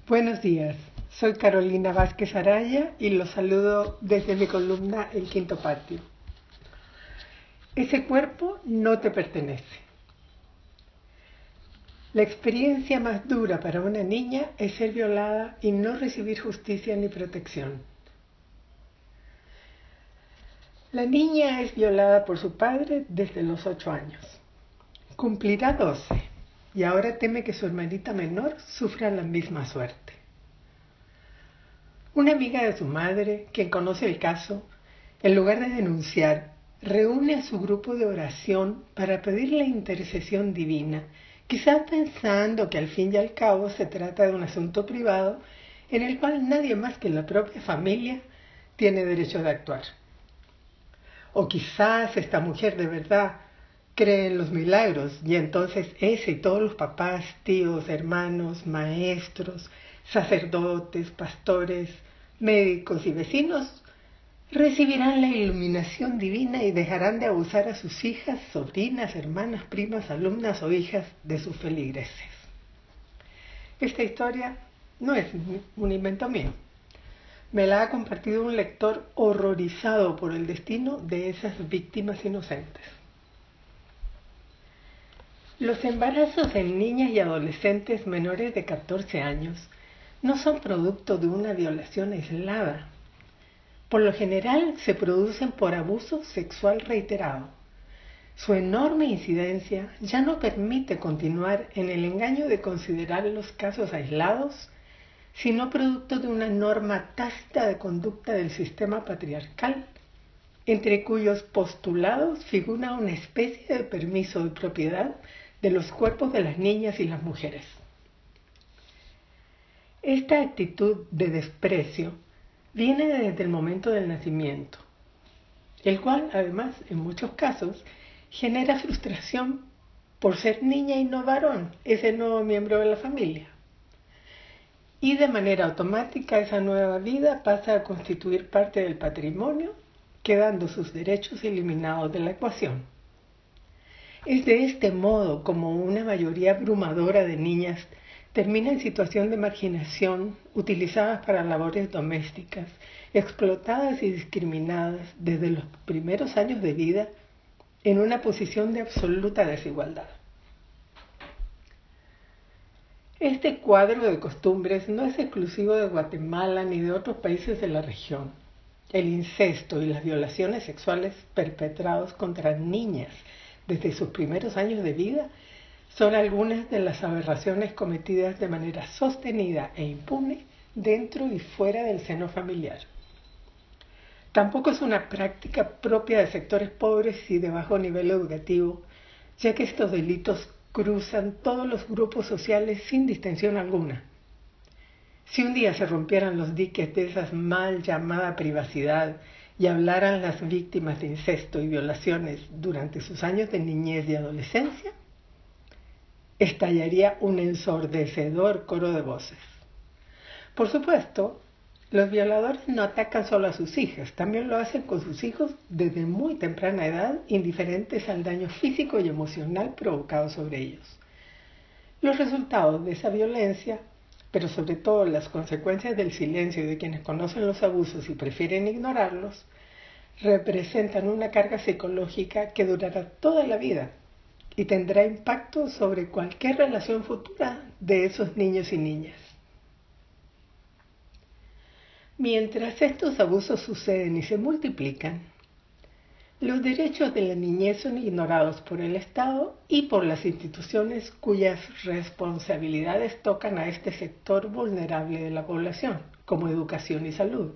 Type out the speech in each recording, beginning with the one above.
Buenos días, soy Carolina Vázquez Araya y los saludo desde mi columna El Quinto Patio. Ese cuerpo no te pertenece. La experiencia más dura para una niña es ser violada y no recibir justicia ni protección. La niña es violada por su padre desde los 8 años. Cumplirá 12 y ahora teme que su hermanita menor sufra la misma suerte. Una amiga de su madre, quien conoce el caso, en lugar de denunciar, reúne a su grupo de oración para pedir la intercesión divina, quizás pensando que al fin y al cabo se trata de un asunto privado en el cual nadie más que la propia familia tiene derecho de actuar. O quizás esta mujer de verdad cree en los milagros y entonces ese y todos los papás, tíos, hermanos, maestros, sacerdotes, pastores, médicos y vecinos recibirán la iluminación divina y dejarán de abusar a sus hijas, sobrinas, hermanas, primas, alumnas o hijas de sus feligreses. Esta historia no es un invento mío. Me la ha compartido un lector horrorizado por el destino de esas víctimas inocentes. Los embarazos en niñas y adolescentes menores de 14 años no son producto de una violación aislada. Por lo general se producen por abuso sexual reiterado. Su enorme incidencia ya no permite continuar en el engaño de considerar los casos aislados, sino producto de una norma tácita de conducta del sistema patriarcal, entre cuyos postulados figura una especie de permiso de propiedad de los cuerpos de las niñas y las mujeres. Esta actitud de desprecio viene desde el momento del nacimiento, el cual, además, en muchos casos, genera frustración por ser niña y no varón, ese nuevo miembro de la familia. Y de manera automática esa nueva vida pasa a constituir parte del patrimonio, quedando sus derechos eliminados de la ecuación. Es de este modo como una mayoría abrumadora de niñas termina en situación de marginación, utilizadas para labores domésticas, explotadas y discriminadas desde los primeros años de vida en una posición de absoluta desigualdad. Este cuadro de costumbres no es exclusivo de Guatemala ni de otros países de la región. El incesto y las violaciones sexuales perpetrados contra niñas desde sus primeros años de vida son algunas de las aberraciones cometidas de manera sostenida e impune dentro y fuera del seno familiar. Tampoco es una práctica propia de sectores pobres y de bajo nivel educativo, ya que estos delitos cruzan todos los grupos sociales sin distinción alguna. Si un día se rompieran los diques de esa mal llamada privacidad y hablaran las víctimas de incesto y violaciones durante sus años de niñez y adolescencia, estallaría un ensordecedor coro de voces. Por supuesto, los violadores no atacan solo a sus hijas, también lo hacen con sus hijos desde muy temprana edad, indiferentes al daño físico y emocional provocado sobre ellos. Los resultados de esa violencia, pero sobre todo las consecuencias del silencio de quienes conocen los abusos y prefieren ignorarlos, representan una carga psicológica que durará toda la vida y tendrá impacto sobre cualquier relación futura de esos niños y niñas. Mientras estos abusos suceden y se multiplican, los derechos de la niñez son ignorados por el Estado y por las instituciones cuyas responsabilidades tocan a este sector vulnerable de la población, como educación y salud.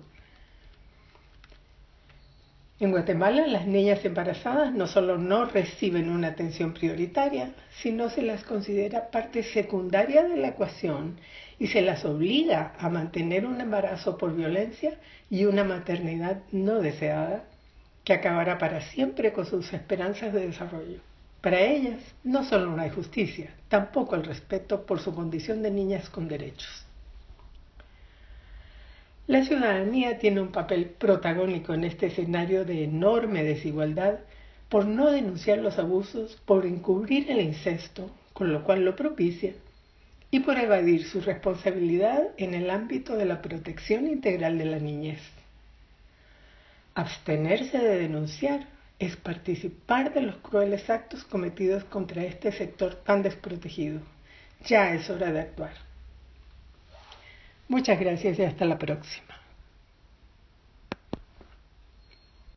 En Guatemala, las niñas embarazadas no solo no reciben una atención prioritaria, sino se las considera parte secundaria de la ecuación y se las obliga a mantener un embarazo por violencia y una maternidad no deseada que acabará para siempre con sus esperanzas de desarrollo. Para ellas no solo no hay justicia, tampoco el respeto por su condición de niñas con derechos. La ciudadanía tiene un papel protagónico en este escenario de enorme desigualdad por no denunciar los abusos, por encubrir el incesto, con lo cual lo propicia, y por evadir su responsabilidad en el ámbito de la protección integral de la niñez. Abstenerse de denunciar es participar de los crueles actos cometidos contra este sector tan desprotegido. Ya es hora de actuar. Muchas gracias y hasta la próxima.